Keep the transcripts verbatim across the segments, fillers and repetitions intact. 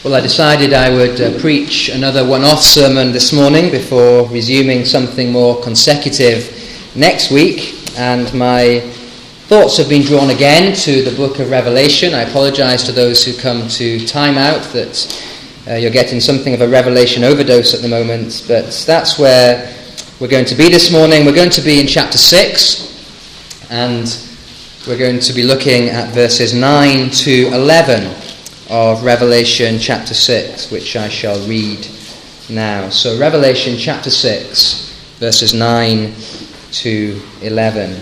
Well, I decided I would uh, preach another one-off sermon this morning before resuming something more consecutive next week, and my thoughts have been drawn again to the book of Revelation. I apologise to those who come to time out that uh, you're getting something of a Revelation overdose at the moment, but that's where we're going to be this morning. We're going to be in chapter six, and we're going to be looking at verses nine to eleven of Revelation chapter six, which I shall read now. So Revelation chapter six, verses nine to eleven.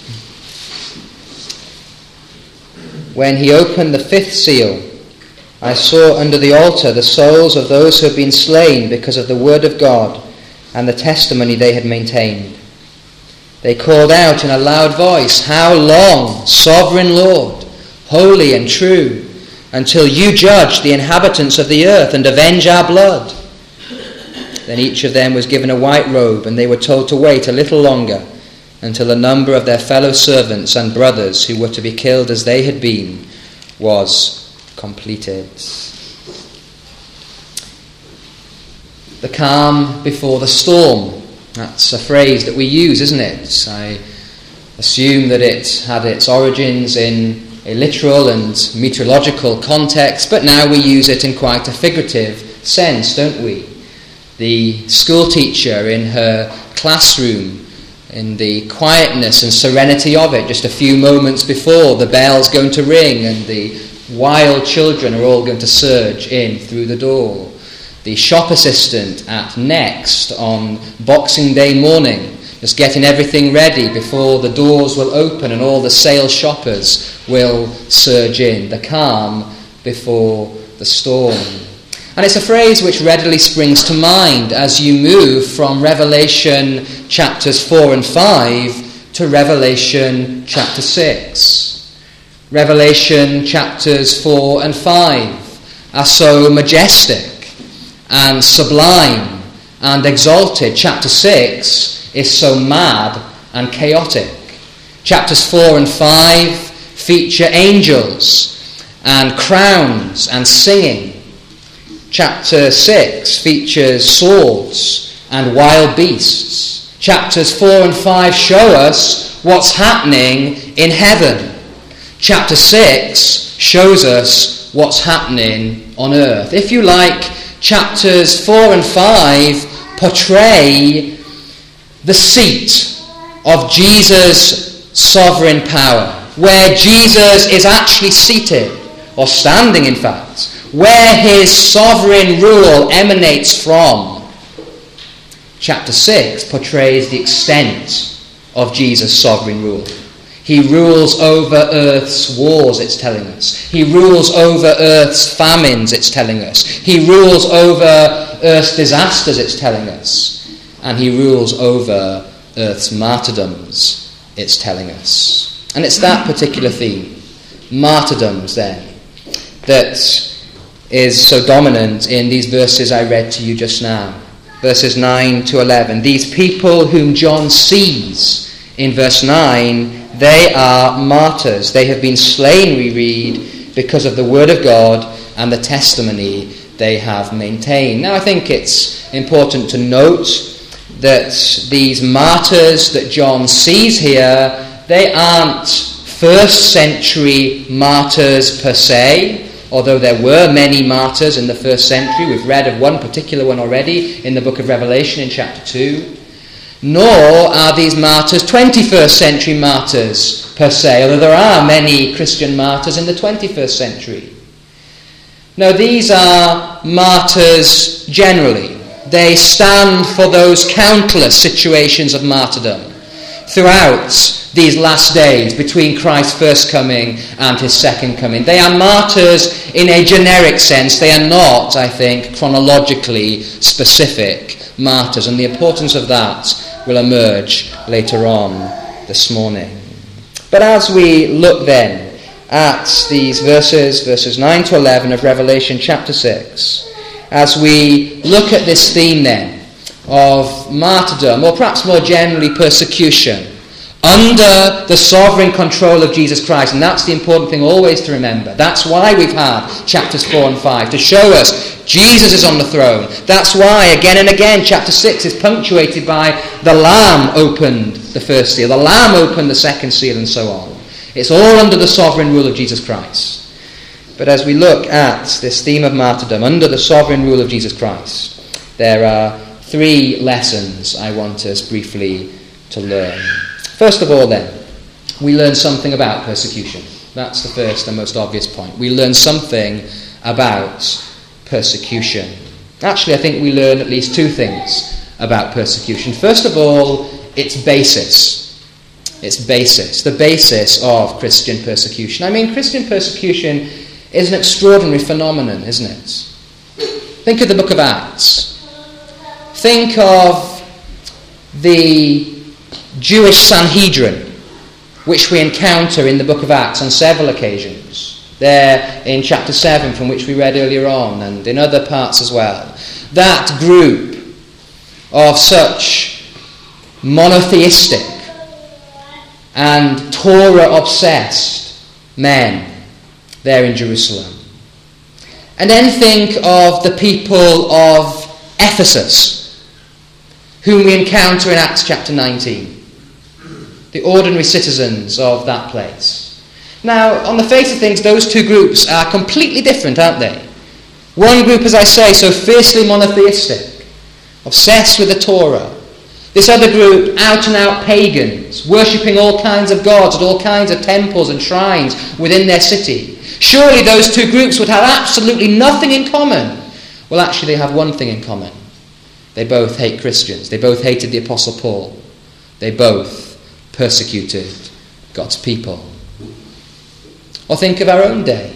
When he opened the fifth seal, I saw under the altar the souls of those who had been slain because of the word of God and the testimony they had maintained. They called out in a loud voice, "How long, sovereign Lord, holy and true, until you judge the inhabitants of the earth and avenge our blood?" Then each of them was given a white robe, and they were told to wait a little longer until the number of their fellow servants and brothers who were to be killed as they had been was completed. The calm before the storm. That's a phrase that we use, isn't it? I assume that it had its origins in a literal and meteorological context, but now we use it in quite a figurative sense, don't we? The school teacher in her classroom, in the quietness and serenity of it, just a few moments before the bell's going to ring and the wild children are all going to surge in through the door. The shop assistant at Next on Boxing Day morning, just getting everything ready before the doors will open and all the sale shoppers will surge in. The calm before the storm. And it's a phrase which readily springs to mind as you move from Revelation chapters four and five to Revelation chapter six. Revelation chapters four and five are so majestic and sublime and exalted. Chapter six is so mad and chaotic. Chapters four and five feature angels and crowns and singing. Chapter six features swords and wild beasts. Chapters four and five show us what's happening in heaven. Chapter six shows us what's happening on earth. If you like, chapters four and five portray the seat of Jesus' sovereign power, where Jesus is actually seated, or standing in fact, where his sovereign rule emanates from. Chapter six portrays the extent of Jesus' sovereign rule. He rules over earth's wars, it's telling us. He rules over earth's famines, it's telling us. He rules over earth's disasters, it's telling us. And he rules over earth's martyrdoms, it's telling us. And it's that particular theme, martyrdoms then, that is so dominant in these verses I read to you just now. Verses nine to eleven. These people whom John sees in verse nine, they are martyrs. They have been slain, we read, because of the word of God and the testimony they have maintained. Now I think it's important to note that these martyrs that John sees here, they aren't first century martyrs per se, although there were many martyrs in the first century. We've read of one particular one already in the book of Revelation in chapter two. Nor are these martyrs twenty-first century martyrs per se, although there are many Christian martyrs in the twenty-first century. No, these are martyrs generally. They stand for those countless situations of martyrdom throughout these last days between Christ's first coming and his second coming. They are martyrs in a generic sense. They are not, I think, chronologically specific martyrs, and the importance of that will emerge later on this morning. But as we look then at these verses, verses nine to eleven of Revelation chapter six, as we look at this theme then of martyrdom, or perhaps more generally persecution, under the sovereign control of Jesus Christ. And that's the important thing always to remember. That's why we've had chapters four and five, to show us Jesus is on the throne. That's why, again and again, chapter six is punctuated by the Lamb opened the first seal, the Lamb opened the second seal, and so on. It's all under the sovereign rule of Jesus Christ. But as we look at this theme of martyrdom, under the sovereign rule of Jesus Christ, there are three lessons I want us briefly to learn. First of all, then, we learn something about persecution. That's the first and most obvious point. We learn something about persecution. Actually, I think we learn at least two things about persecution. First of all, its basis. Its basis. The basis of Christian persecution. I mean, Christian persecution is an extraordinary phenomenon, isn't it? Think of the book of Acts. Think of the Jewish Sanhedrin, which we encounter in the book of Acts on several occasions. There in chapter seven, from which we read earlier on, and in other parts as well. That group of such monotheistic and Torah-obsessed men there in Jerusalem. And then think of the people of Ephesus, whom we encounter in Acts chapter nineteen. The ordinary citizens of that place. Now, on the face of things, those two groups are completely different, aren't they? One group, as I say, so fiercely monotheistic, obsessed with the Torah. This other group, out-and-out pagans, worshipping all kinds of gods at all kinds of temples and shrines within their city. Surely those two groups would have absolutely nothing in common. Well, actually, they have one thing in common. They both hate Christians. They both hated the Apostle Paul. They both persecuted God's people. Or think of our own day.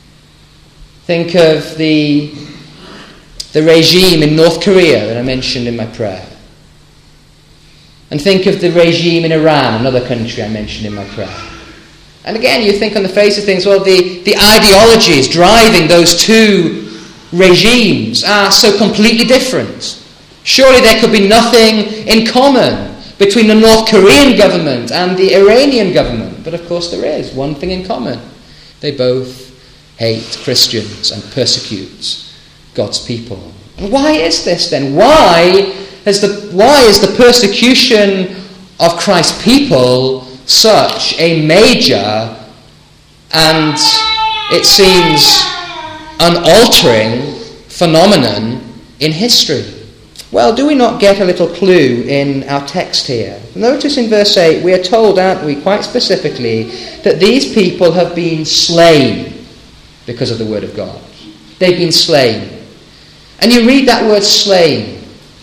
Think of the, the regime in North Korea that I mentioned in my prayer. And think of the regime in Iran, another country I mentioned in my prayer. And again, you think on the face of things, well, the, the ideologies driving those two regimes are so completely different. Surely there could be nothing in common between the North Korean government and the Iranian government. But of course there is one thing in common. They both hate Christians and persecute God's people. And why is this then? Why has the why is the persecution of Christ's people such a major and, it seems, unaltering phenomenon in history? Well, do we not get a little clue in our text here? Notice in verse eight, we are told, aren't we, quite specifically, that these people have been slain because of the word of God. They've been slain. And you read that word slain,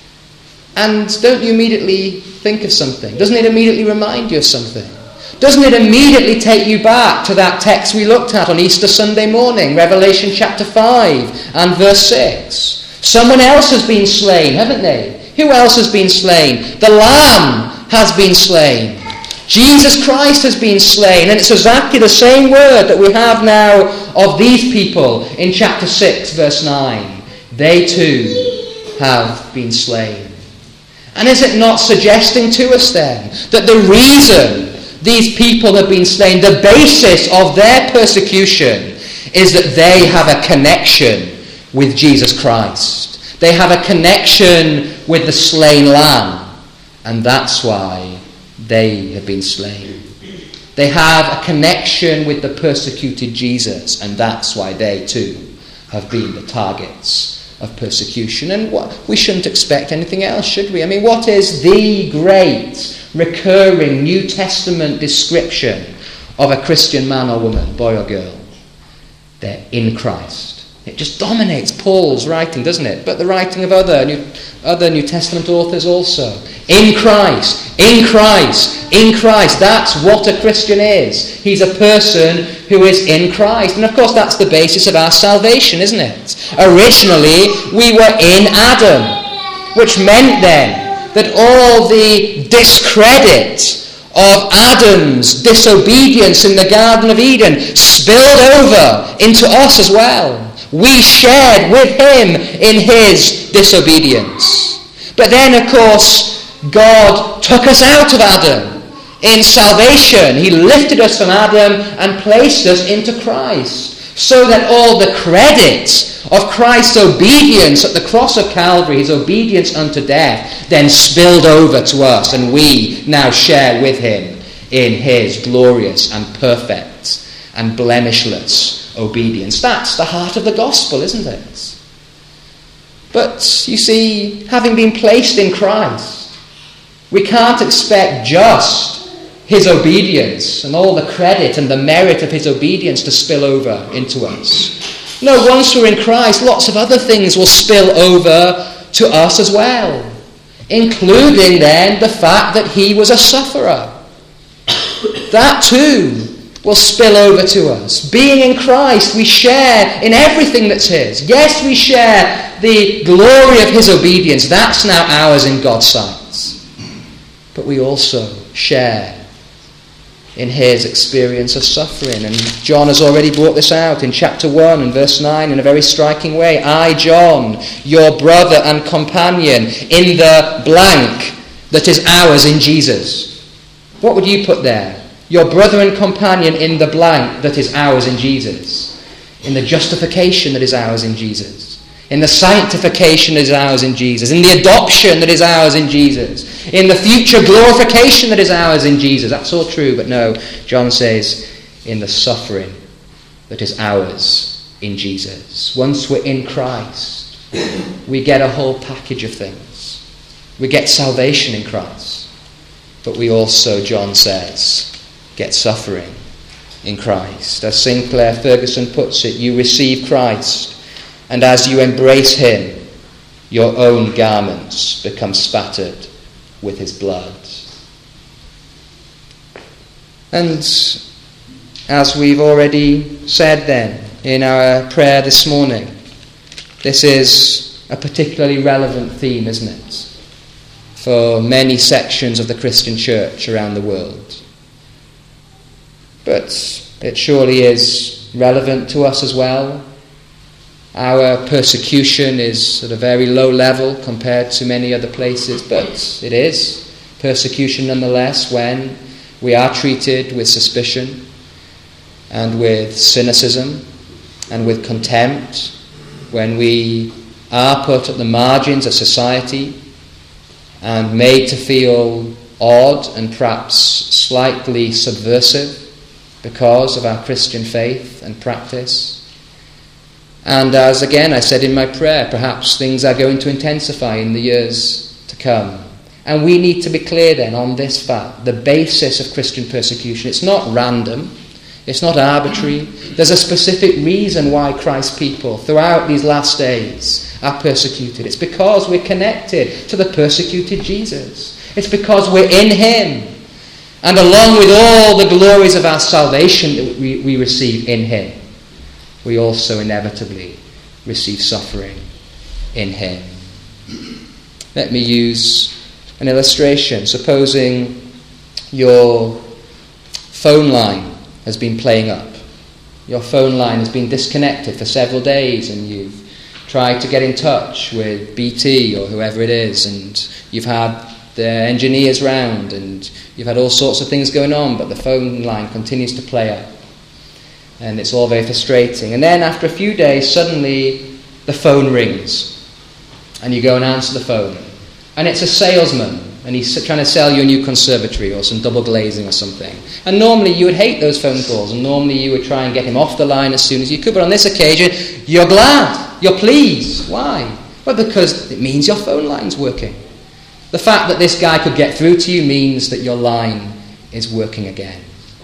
and don't you immediately think of something? Doesn't it immediately remind you of something? Doesn't it immediately take you back to that text we looked at on Easter Sunday morning, Revelation chapter five and verse six? Someone else has been slain, haven't they? Who else has been slain? The Lamb has been slain. Jesus Christ has been slain. And it's exactly the same word that we have now of these people in chapter six, verse nine. They too have been slain. And is it not suggesting to us then that the reason these people have been slain, the basis of their persecution, is that they have a connection with Jesus Christ. They have a connection with the slain Lamb, and that's why they have been slain. They have a connection with the persecuted Jesus, and that's why they too have been the targets of persecution. And what, we shouldn't expect anything else, should we? I mean, what is the great recurring New Testament description of a Christian man or woman, boy or girl? They're in Christ. It just dominates Paul's writing, doesn't it? But the writing of other New, other New Testament authors also. In Christ, in Christ, in Christ. That's what a Christian is. He's a person who is in Christ. And of course that's the basis of our salvation, isn't it? Originally we were in Adam, which meant then that all the discredit of Adam's disobedience in the Garden of Eden spilled over into us as well. We shared with him in his disobedience. But then, of course, God took us out of Adam in salvation. He lifted us from Adam and placed us into Christ, so that all the credit of Christ's obedience at the cross of Calvary, his obedience unto death, then spilled over to us, and we now share with him in his glorious and perfect and blemishless obedience. That's the heart of the gospel, isn't it? But you see, having been placed in Christ, we can't expect just his obedience and all the credit and the merit of his obedience to spill over into us. No, once we're in Christ, lots of other things will spill over to us as well, including then the fact that he was a sufferer. That too will spill over to us. Being in Christ, we share in everything that's his. Yes, we share the glory of his obedience. That's now ours in God's sight. But we also share in his experience of suffering. And John has already brought this out in chapter one and verse nine in a very striking way. I, John, your brother and companion, in the blank that is ours in Jesus. What would you put there? Your brother and companion in the blank that is ours in Jesus. In the justification that is ours in Jesus. In the sanctification that is ours in Jesus. In the adoption that is ours in Jesus. In the future glorification that is ours in Jesus. That's all true, but no, John says, in the suffering that is ours in Jesus. Once we're in Christ, we get a whole package of things. We get salvation in Christ. But we also, John says, get suffering in Christ. As Sinclair Ferguson puts it, you receive Christ, and as you embrace him, your own garments become spattered with his blood. And as we've already said then in our prayer this morning, this is a particularly relevant theme, isn't it, for many sections of the Christian church around the world. But it surely is relevant to us as well. Our persecution is at a very low level compared to many other places, but it is persecution nonetheless when we are treated with suspicion and with cynicism and with contempt, when we are put at the margins of society and made to feel odd and perhaps slightly subversive because of our Christian faith and practice. And as again I said in my prayer, perhaps things are going to intensify in the years to come. And we need to be clear then on this fact, the basis of Christian persecution. It's not random, it's not arbitrary. There's a specific reason why Christ's people throughout these last days are persecuted. It's because we're connected to the persecuted Jesus. It's because we're in him. And along with all the glories of our salvation that we, we receive in him, we also inevitably receive suffering in him. Let me use an illustration. Supposing your phone line has been playing up. Your phone line has been disconnected for several days and you've tried to get in touch with B T or whoever it is, and you've had the engineers round and you've had all sorts of things going on, but the phone line continues to play up. And it's all very frustrating. And then after a few days, suddenly the phone rings. And you go and answer the phone. And it's a salesman. And he's trying to sell you a new conservatory or some double glazing or something. And normally you would hate those phone calls. And normally you would try and get him off the line as soon as you could. But on this occasion, you're glad. You're pleased. Why? Well, because it means your phone line's working. The fact that this guy could get through to you means that your line is working again.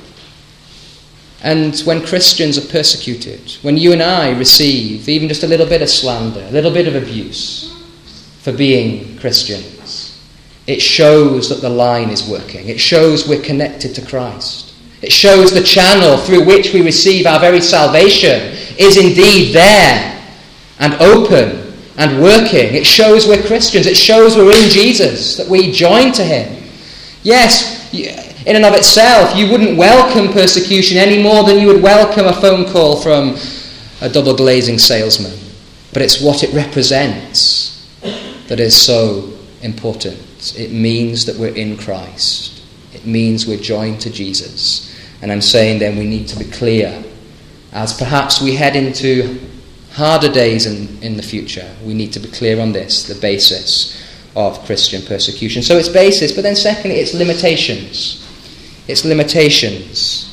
And when Christians are persecuted, when you and I receive even just a little bit of slander, a little bit of abuse for being Christians, it shows that the line is working. It shows we're connected to Christ. It shows the channel through which we receive our very salvation is indeed there and open and working. It shows we're Christians. It shows we're in Jesus, that we join to him. Yes, in and of itself, you wouldn't welcome persecution any more than you would welcome a phone call from a double glazing salesman. But it's what it represents that is so important. It means that we're in Christ. It means we're joined to Jesus. And I'm saying then we need to be clear. As perhaps we head into harder days in, in the future, we need to be clear on this, the basis of Christian persecution. So it's basis, but then secondly, it's limitations. It's limitations.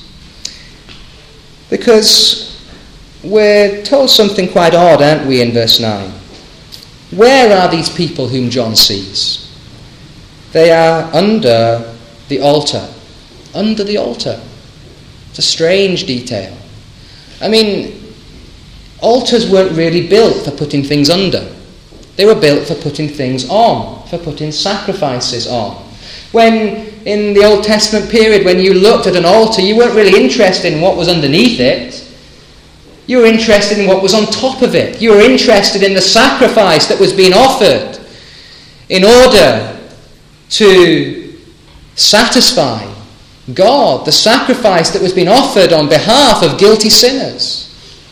Because we're told something quite odd, aren't we, in verse nine? Where are these people whom John sees? They are under the altar. Under the altar. It's a strange detail. I mean, altars weren't really built for putting things under. They were built for putting things on, for putting sacrifices on. When, in the Old Testament period, when you looked at an altar, you weren't really interested in what was underneath it. You were interested in what was on top of it. You were interested in the sacrifice that was being offered in order to satisfy God, the sacrifice that was being offered on behalf of guilty sinners.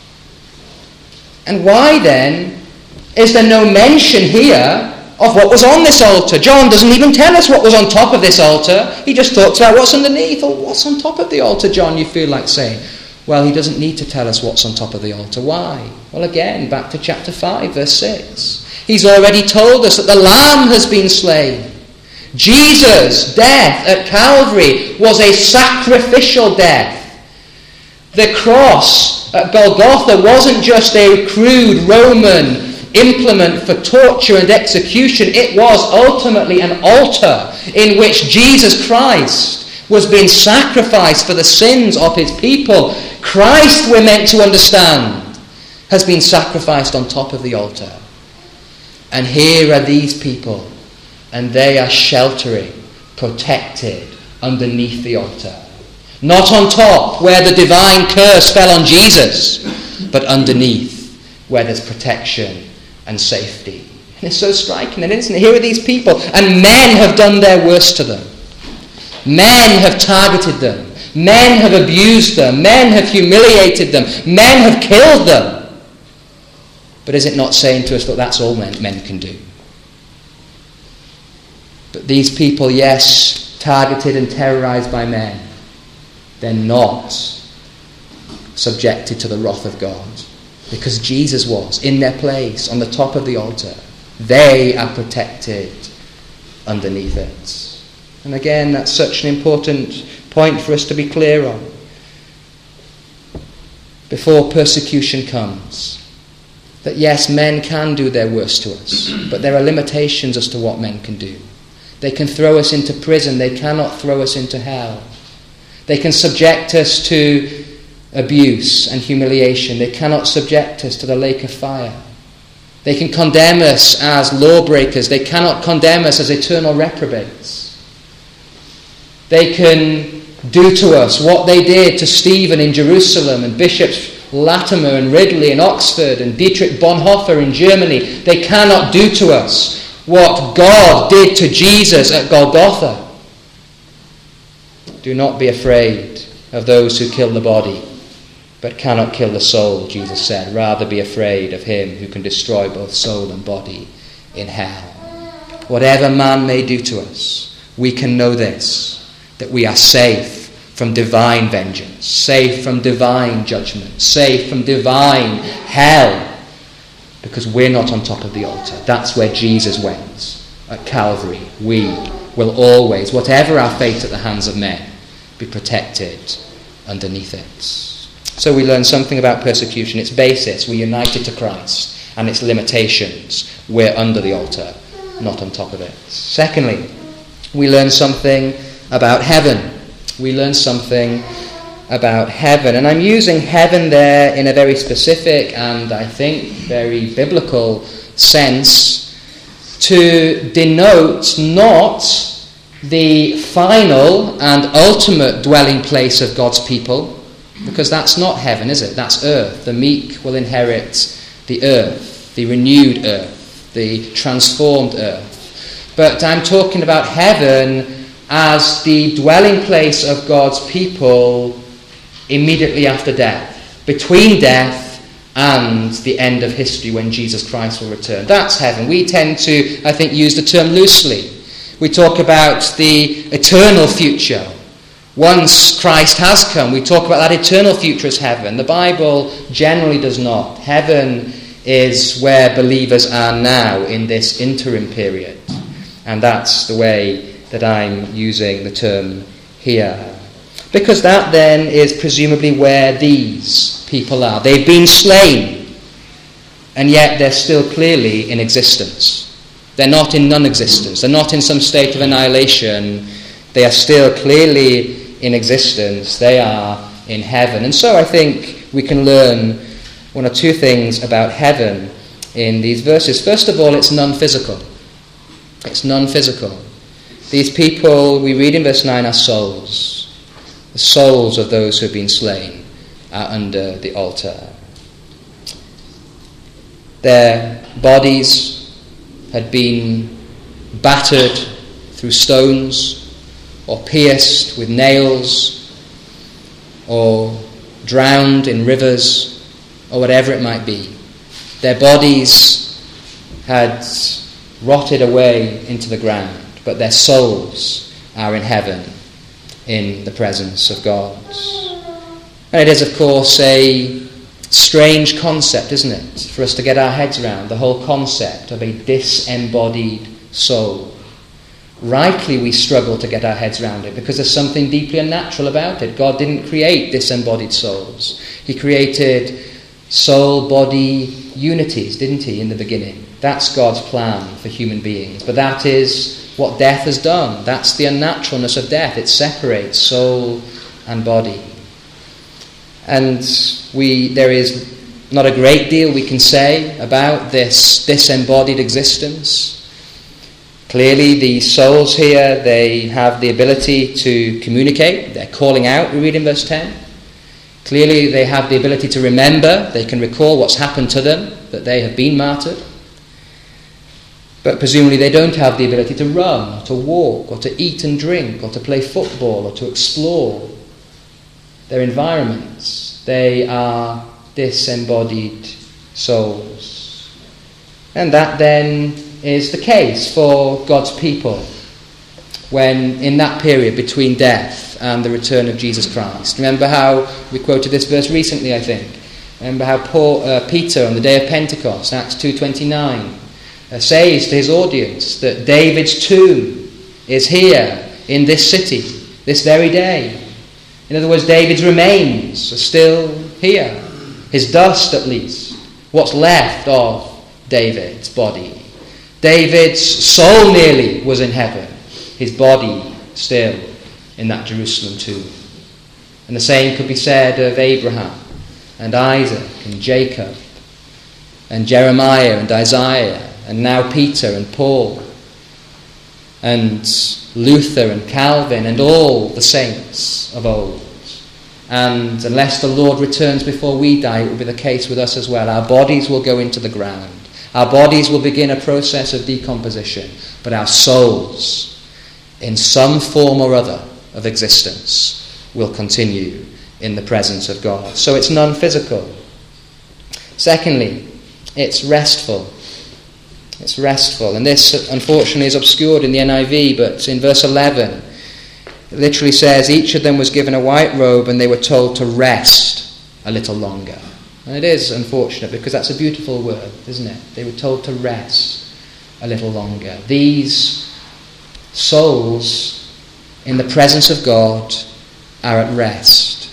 And why then is there no mention here of what was on this altar? John doesn't even tell us what was on top of this altar. He just talks about what's underneath. Or what's on top of the altar, John, you feel like saying? Well, he doesn't need to tell us what's on top of the altar. Why? Well, again, back to chapter five, verse six. He's already told us that the Lamb has been slain. Jesus' death at Calvary was a sacrificial death. The cross at Golgotha wasn't just a crude Roman implement for torture and execution. It was ultimately an altar in which Jesus Christ was being sacrificed for the sins of his people. Christ, we're meant to understand, has been sacrificed on top of the altar. And here are these people, and they are sheltering, protected underneath the altar. Not on top, where the divine curse fell on Jesus, but underneath, where there's protection and safety. And it's so striking, isn't it? Here are these people, and men have done their worst to them. Men have targeted them. Men have abused them. Men have humiliated them. Men have killed them. But is it not saying to us that that's all men, men can do? But these people, yes, targeted and terrorized by men, they're not subjected to the wrath of God. Because Jesus was in their place on the top of the altar. They are protected underneath it. And again, that's such an important point for us to be clear on. Before persecution comes, that yes, men can do their worst to us, but there are limitations as to what men can do. They can throw us into prison. They cannot throw us into hell. They can subject us to abuse and humiliation. They cannot subject us to the lake of fire. They can condemn us as lawbreakers. They cannot condemn us as eternal reprobates. They can do to us what they did to Stephen in Jerusalem and Bishops Latimer and Ridley in Oxford and Dietrich Bonhoeffer in Germany. They cannot do to us what God did to Jesus at Golgotha. Do not be afraid of those who kill the body, but cannot kill the soul, Jesus said. Rather be afraid of him who can destroy both soul and body in hell. Whatever man may do to us, we can know this, that we are safe from divine vengeance, safe from divine judgment, safe from divine hell, because we're not on top of the altar. That's where Jesus went, at Calvary. We will always, whatever our fate at the hands of men, be protected underneath it. So we learn something about persecution. Its basis, we're united to Christ, and its limitations, we're under the altar, not on top of it. Secondly, we learn something about heaven. We learn something about heaven. And I'm using heaven there in a very specific and I think very biblical sense to denote not the final and ultimate dwelling place of God's people, because that's not heaven, is it? That's earth. The meek will inherit the earth, the renewed earth, the transformed earth. But I'm talking about heaven as the dwelling place of God's people immediately after death, between death and the end of history when Jesus Christ will return. That's heaven. We tend to, I think, use the term loosely. We talk about the eternal future, Once Christ has come, we talk about that eternal future as heaven. The Bible generally does not. Heaven is where believers are now in this interim period. And that's the way that I'm using the term here. Because that then is presumably where these people are. They've been slain, and yet they're still clearly in existence. They're not in non-existence. They're not in some state of annihilation. They are still clearly in existence. They are in heaven. And so I think we can learn one or two things about heaven in these verses. First of all, it's non-physical. It's non-physical. These people, we read in verse nine, are souls. The souls of those who have been slain are under the altar. Their bodies had been battered through stones, or pierced with nails, or drowned in rivers, or whatever it might be. Their bodies had rotted away into the ground, but their souls are in heaven in the presence of God. And it is, of course, a strange concept, isn't it, for us to get our heads around, the whole concept of a disembodied soul. Rightly we struggle to get our heads around it because there's something deeply unnatural about it. God didn't create disembodied souls. He created soul-body unities, didn't he, in the beginning? That's God's plan for human beings. But that is what death has done. That's the unnaturalness of death. It separates soul and body. And we there is not a great deal we can say about this disembodied existence. Clearly, the souls here, they have the ability to communicate. They're calling out, we read in verse ten. Clearly, they have the ability to remember. They can recall what's happened to them, that they have been martyred. But presumably they don't have the ability to run, or to walk, or to eat and drink, or to play football, or to explore their environments. They are disembodied souls. And that then is the case for God's people when in that period between death and the return of Jesus Christ. Remember how we quoted this verse recently, I think. Remember how Paul, uh, Peter on the day of Pentecost, Acts two twenty-nine, uh, says to his audience that David's tomb is here in this city, this very day. In other words, David's remains are still here. His dust, at least. What's left of David's body. David's soul nearly was in heaven. His body still in that Jerusalem tomb. And the same could be said of Abraham and Isaac and Jacob and Jeremiah and Isaiah and now Peter and Paul and Luther and Calvin and all the saints of old. And unless the Lord returns before we die, it will be the case with us as well. Our bodies will go into the ground. Our bodies will begin a process of decomposition. But our souls, in some form or other of existence, will continue in the presence of God. So it's non-physical. Secondly, it's restful. It's restful. And this, unfortunately, is obscured in the N I V, but in verse eleven, it literally says, each of them was given a white robe and they were told to rest a little longer. And it is unfortunate because that's a beautiful word, isn't it? They were told to rest a little longer. These souls in the presence of God are at rest.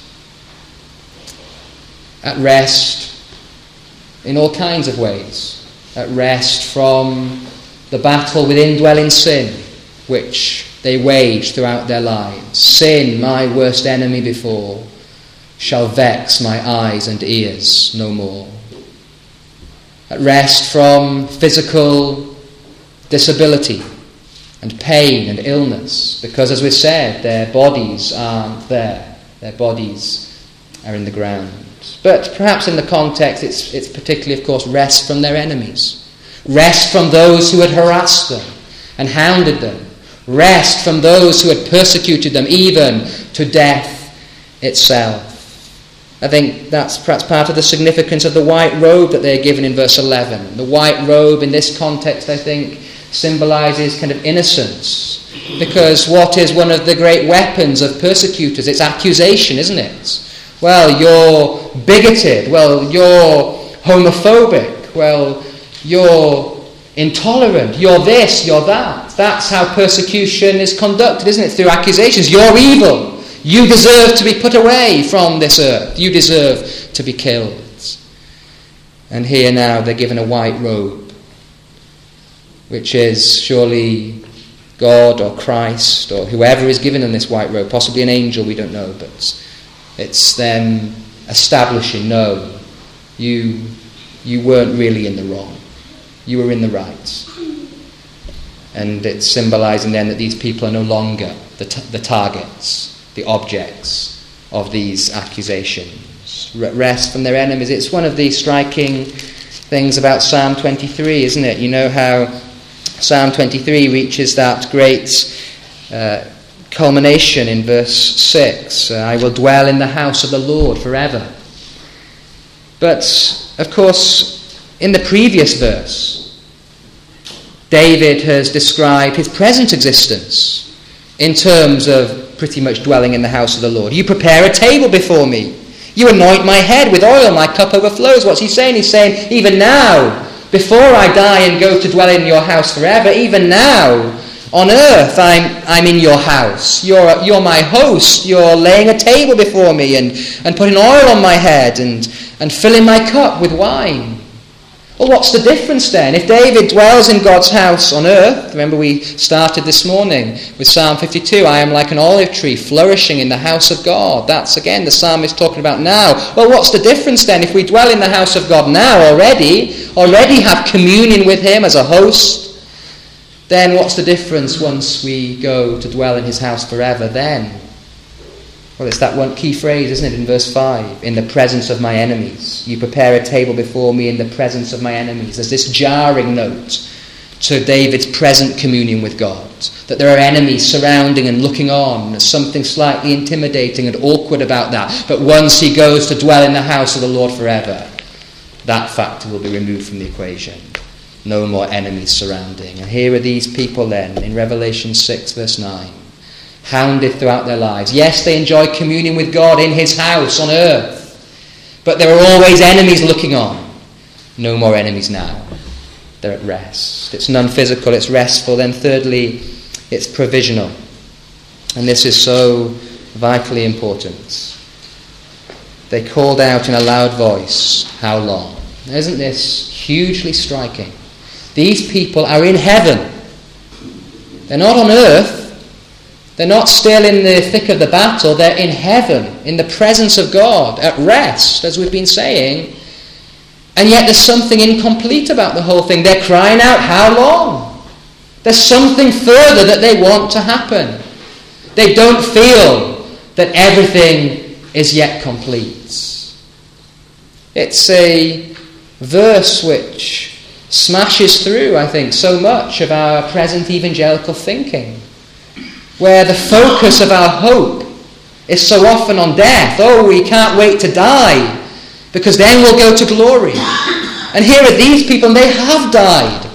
At rest in all kinds of ways. At rest from the battle with indwelling sin, which they wage throughout their lives. Sin, my worst enemy before, shall vex my eyes and ears no more. At rest from physical disability and pain and illness, because as we've said, their bodies aren't there. Their bodies are in the ground. But perhaps in the context, it's, it's particularly, of course, rest from their enemies. Rest from those who had harassed them and hounded them. Rest from those who had persecuted them, even to death itself. I think that's perhaps part of the significance of the white robe that they're given in verse eleven. The white robe in this context, I think, symbolizes kind of innocence Because what is one of the great weapons of persecutors? It's accusation, isn't it? Well, you're bigoted. Well, you're homophobic. Well, you're intolerant. You're this, you're that. That's how persecution is conducted, isn't it? Through accusations. You're evil. You deserve to be put away from this earth. You deserve to be killed. And here now they're given a white robe, which is surely God or Christ or whoever is given them this white robe, possibly an angel, we don't know, but it's them establishing, no, you you weren't really in the wrong, you were in the right. And it's symbolising then that these people are no longer the, t- the targets, the objects of these accusations. Rest from their enemies. It's one of the striking things about Psalm twenty-three, isn't it? You know how Psalm twenty-three reaches that great uh, culmination in verse six. Uh, I will dwell in the house of the Lord forever. But, of course, in the previous verse, David has described his present existence in terms of pretty much dwelling in the house of the Lord. You prepare a table before me. You anoint my head with oil, my cup overflows. What's he saying? He's saying, even now, before I die and go to dwell in your house forever, even now, on earth, I'm I'm in your house. You're you're my host. You're laying a table before me and, and putting oil on my head and, and filling my cup with wine. Well, what's the difference then? If David dwells in God's house on earth, remember we started this morning with Psalm fifty-two, I am like an olive tree flourishing in the house of God. That's again the psalmist talking about now. Well, what's the difference then? If we dwell in the house of God now already, already have communion with him as a host, then what's the difference once we go to dwell in his house forever then? Well, it's that one key phrase, isn't it, in verse five? In the presence of my enemies. You prepare a table before me in the presence of my enemies. There's this jarring note to David's present communion with God. That there are enemies surrounding and looking on. There's something slightly intimidating and awkward about that. But once he goes to dwell in the house of the Lord forever, that factor will be removed from the equation. No more enemies surrounding. And here are these people then, in Revelation six, verse nine. Hounded throughout their lives. Yes, they enjoy communion with God in his house on earth, but there are always enemies looking on. No more enemies now. They're at rest. It's non-physical, it's restful. Then thirdly, it's provisional. And this is so vitally important. They called out in a loud voice, how long? Isn't this hugely striking? These people are in heaven. They're not on earth. They're not still in the thick of the battle. They're in heaven, in the presence of God, at rest, as we've been saying. And yet there's something incomplete about the whole thing. They're crying out, how long? There's something further that they want to happen. They don't feel that everything is yet complete. It's a verse which smashes through, I think, so much of our present evangelical thinking, where the focus of our hope is so often on death. Oh, we can't wait to die, because then we'll go to glory. And here are these people, and they have died,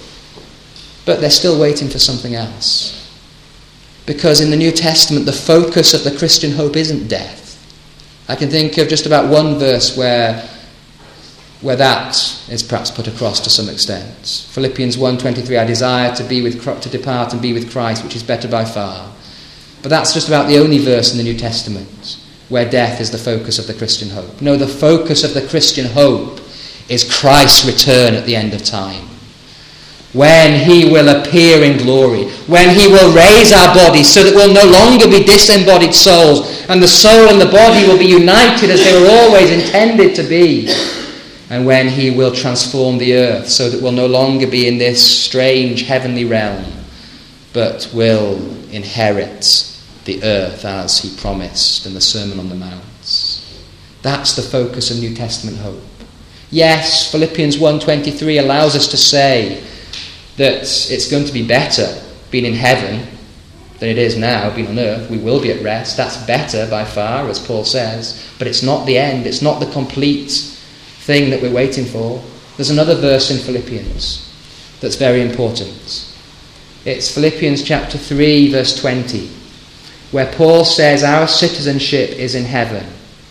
but they're still waiting for something else. Because in the New Testament, the focus of the Christian hope isn't death. I can think of just about one verse where where that is perhaps put across to some extent. Philippians one twenty-three, I desire to be with to depart and be with Christ, which is better by far. But that's just about the only verse in the New Testament where death is the focus of the Christian hope. No, the focus of the Christian hope is Christ's return at the end of time, when he will appear in glory, when he will raise our bodies so that we'll no longer be disembodied souls, and the soul and the body will be united as they were always intended to be. And when he will transform the earth so that we'll no longer be in this strange heavenly realm, but will inherit the earth as he promised in the Sermon on the Mount. That's the focus of New Testament hope. Yes, Philippians one twenty-three allows us to say that it's going to be better being in heaven than it is now being on earth. We will be at rest. That's better by far, as Paul says. But it's not the end. It's not the complete thing that we're waiting for. There's another verse in Philippians that's very important. It's Philippians chapter three, verse twenty, where Paul says our citizenship is in heaven,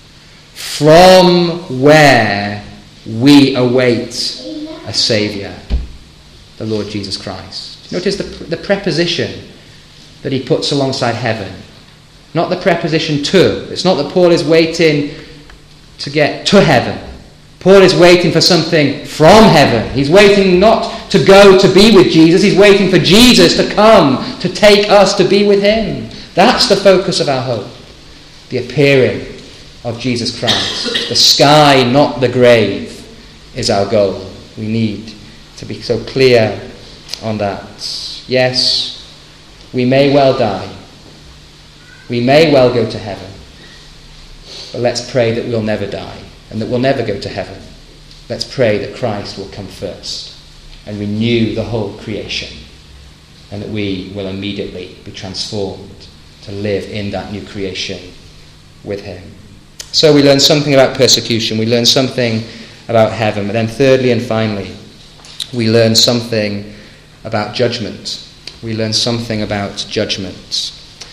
from where we await a Saviour, the Lord Jesus Christ. Notice the, the preposition that he puts alongside heaven. Not the preposition to. It's not that Paul is waiting to get to heaven. Paul is waiting for something from heaven. He's waiting not to go to be with Jesus. He's waiting for Jesus to come to take us to be with him. That's the focus of our hope. The appearing of Jesus Christ. The sky, not the grave, is our goal. We need to be so clear on that. Yes, we may well die. We may well go to heaven. But let's pray that we'll never die and that we'll never go to heaven. Let's pray that Christ will come first and renew the whole creation, and that we will immediately be transformed to live in that new creation with him. So we learn something about persecution. We learn something about heaven. But then thirdly and finally, we learn something about judgment. We learn something about judgment.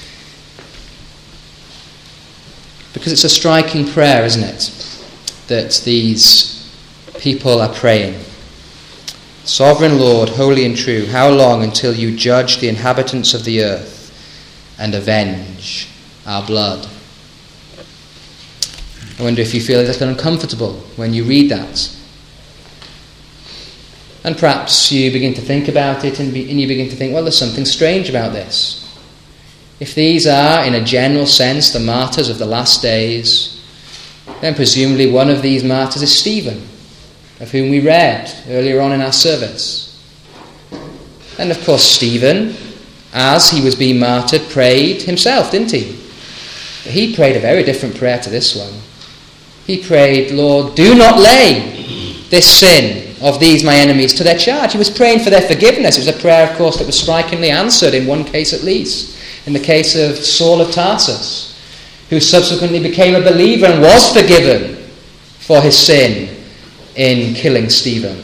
Because it's a striking prayer, isn't it, that these people are praying. Sovereign Lord, holy and true, how long until you judge the inhabitants of the earth and avenge our blood? I wonder if you feel a little uncomfortable when you read that. And perhaps you begin to think about it and, be, and you begin to think, well, there's something strange about this. If these are, in a general sense, the martyrs of the last days, then presumably one of these martyrs is Stephen, of whom we read earlier on in our service. And of course Stephen, as he was being martyred, prayed himself, didn't he? But he prayed a very different prayer to this one. He prayed, Lord, do not lay this sin of these my enemies to their charge. He was praying for their forgiveness. It was a prayer, of course, that was strikingly answered in one case at least. In the case of Saul of Tarsus, who subsequently became a believer and was forgiven for his sin in killing Stephen.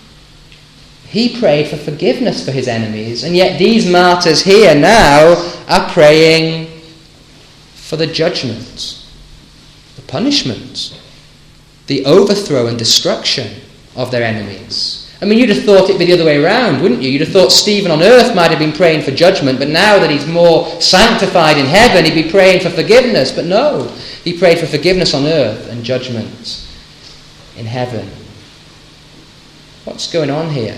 He prayed for forgiveness for his enemies, and yet these martyrs here now are praying for the judgment, the punishment, the overthrow and destruction of their enemies. I mean, you'd have thought it'd be the other way around, wouldn't you? You'd have thought Stephen on earth might have been praying for judgment, but now that he's more sanctified in heaven, he'd be praying for forgiveness. But no, he prayed for forgiveness on earth and judgment in heaven. What's going on here?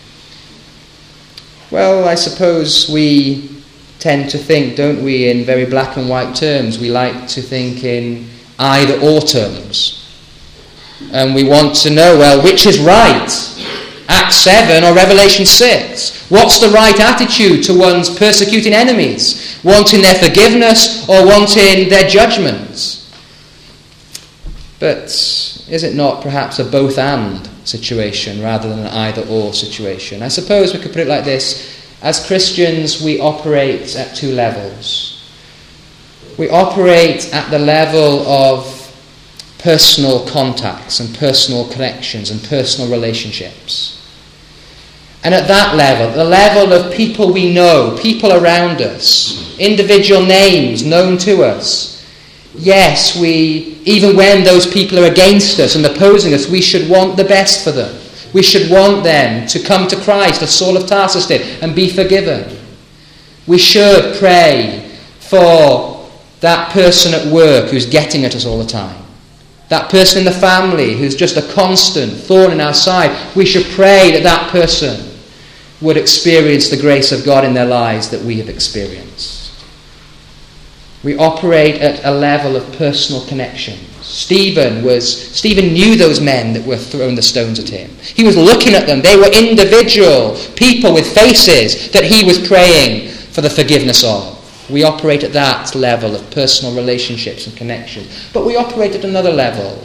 Well, I suppose we tend to think, don't we, in very black and white terms. We like to think in either or terms. And we want to know, well, which is right? Acts seven or Revelation six? What's the right attitude to one's persecuting enemies? Wanting their forgiveness or wanting their judgment? But is it not perhaps a both and situation rather than an either or situation? I suppose we could put it like this. As Christians, we operate at two levels. We operate at the level of personal contacts and personal connections and personal relationships. And at that level, the level of people we know, people around us, individual names known to us, yes, we, even when those people are against us and opposing us, we should want the best for them. We should want them to come to Christ, as Saul of Tarsus did, and be forgiven. We should pray for that person at work who's getting at us all the time. That person in the family who's just a constant thorn in our side. We should pray that that person would experience the grace of God in their lives that we have experienced. We operate at a level of personal connection. Stephen was Stephen knew those men that were throwing the stones at him. He was looking at them. They were individual people with faces that he was praying for the forgiveness of. We operate at that level of personal relationships and connections. But we operate at another level.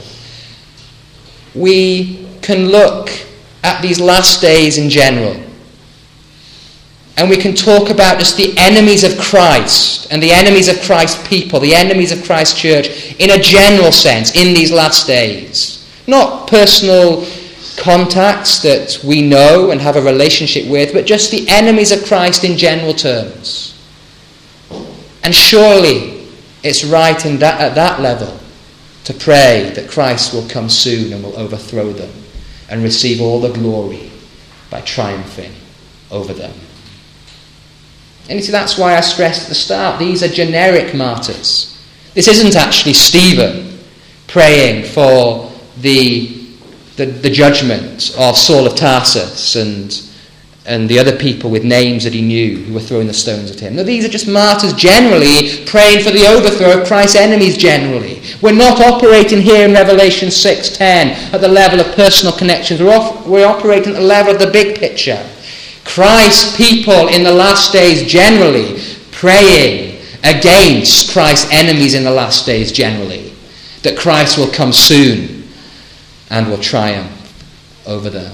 We can look at these last days in general, and we can talk about just the enemies of Christ and the enemies of Christ's people, the enemies of Christ's church in a general sense in these last days. Not personal contacts that we know and have a relationship with, but just the enemies of Christ in general terms. And surely it's right in that, at that level to pray that Christ will come soon and will overthrow them and receive all the glory by triumphing over them. And you see, that's why I stressed at the start, these are generic martyrs. This isn't actually Stephen praying for the, the, the judgment of Saul of Tarsus and, and the other people with names that he knew who were throwing the stones at him. No, these are just martyrs generally praying for the overthrow of Christ's enemies generally. We're not operating here in Revelation six ten at the level of personal connections. We're, off, we're operating at the level of the big picture. Christ's people in the last days generally praying against Christ's enemies in the last days generally, that Christ will come soon and will triumph over them.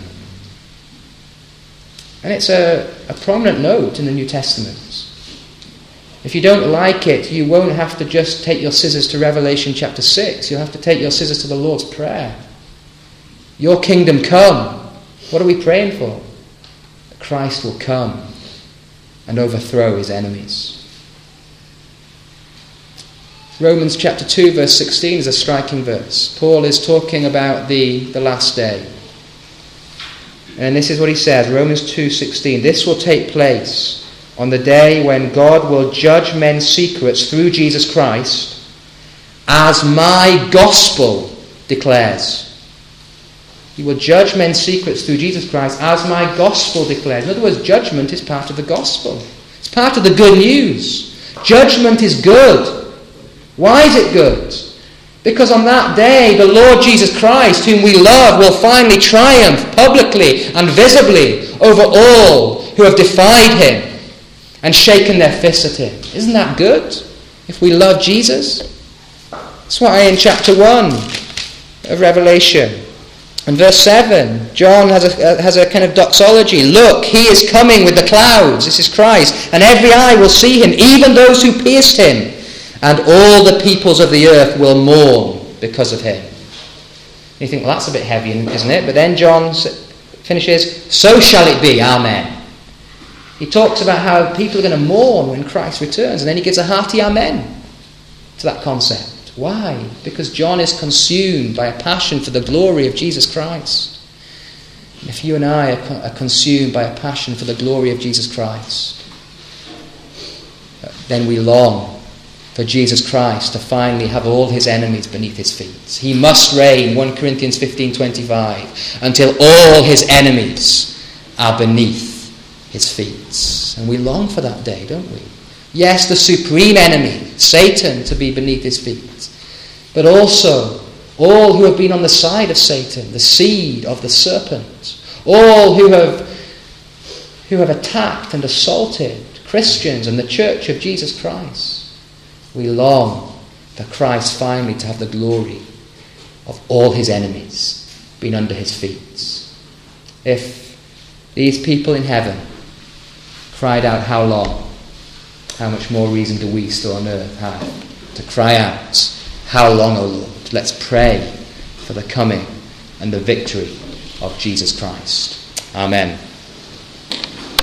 And it's a, a prominent note in the New Testament. If you don't like it, you won't have to just take your scissors to Revelation chapter six. You'll have to take your scissors to the Lord's Prayer. Your kingdom come. What are we praying for? That Christ will come and overthrow his enemies. Romans chapter two verse sixteen is a striking verse. Paul is talking about the, the last day. And this is what he says, Romans two sixteen. This will take place on the day when God will judge men's secrets through Jesus Christ, as my gospel declares. He will judge men's secrets through Jesus Christ, as my gospel declares. In other words, judgment is part of the gospel. It's part of the good news. Judgment is good. Why is it good? Because on that day, the Lord Jesus Christ, whom we love, will finally triumph publicly and visibly over all who have defied him and shaken their fists at him. Isn't that good? If we love Jesus? That's why in chapter one of Revelation, in verse seven, John has a, has a kind of doxology. Look, he is coming with the clouds. This is Christ. And every eye will see him, even those who pierced him. And all the peoples of the earth will mourn because of him. And you think, well, that's a bit heavy, isn't it? But then John finishes, so shall it be, amen. He talks about how people are going to mourn when Christ returns. And then he gives a hearty amen to that concept. Why? Because John is consumed by a passion for the glory of Jesus Christ. And if you and I are consumed by a passion for the glory of Jesus Christ, then we long for Jesus Christ to finally have all his enemies beneath his feet. He must reign, First Corinthians fifteen twenty-five, until all his enemies are beneath his feet. And we long for that day, don't we? Yes, the supreme enemy, Satan, to be beneath his feet. But also all who have been on the side of Satan, the seed of the serpent. All who have, who have attacked and assaulted Christians and the church of Jesus Christ. We long for Christ finally to have the glory of all his enemies being under his feet. If these people in heaven cried out, how long? How much more reason do we still on earth have to cry out, how long, O Lord? Let's pray for the coming and the victory of Jesus Christ. Amen.